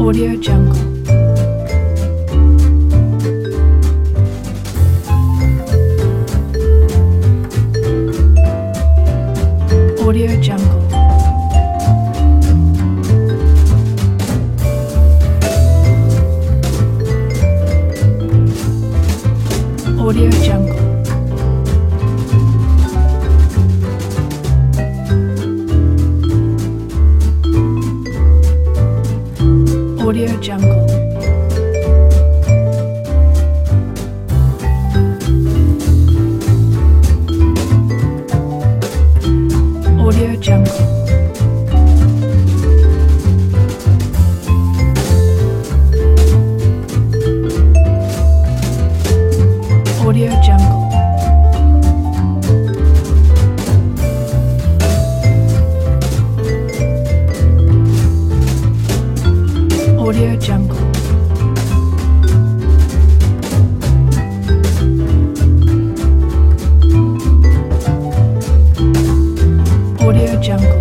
Audio Jungle. Audio Jungle. Audio Jungle. Audio Jungle. Audio Jungle. Audio Jungle. Audio Jungle. Audio Jungle.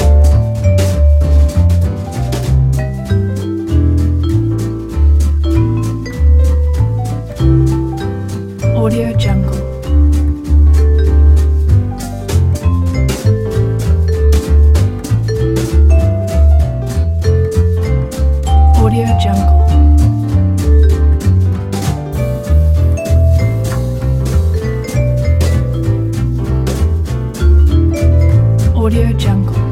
Audio Jungle. Audio Jungle. Audio Jungle.